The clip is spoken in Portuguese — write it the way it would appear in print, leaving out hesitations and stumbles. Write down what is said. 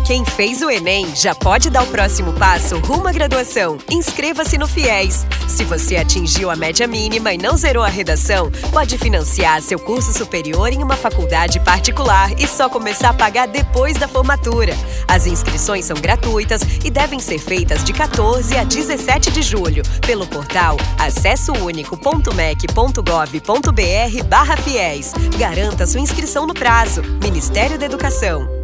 Quem fez o Enem já pode dar o próximo passo rumo à graduação. Inscreva-se no FIES. Se você atingiu a média mínima e não zerou a redação, pode financiar seu curso superior em uma faculdade particular e só começar a pagar depois da formatura. As inscrições são gratuitas e devem ser feitas de 14 a 17 de julho pelo portal acessounico.mec.gov.br/fies. Garanta sua inscrição no prazo. Ministério da Educação.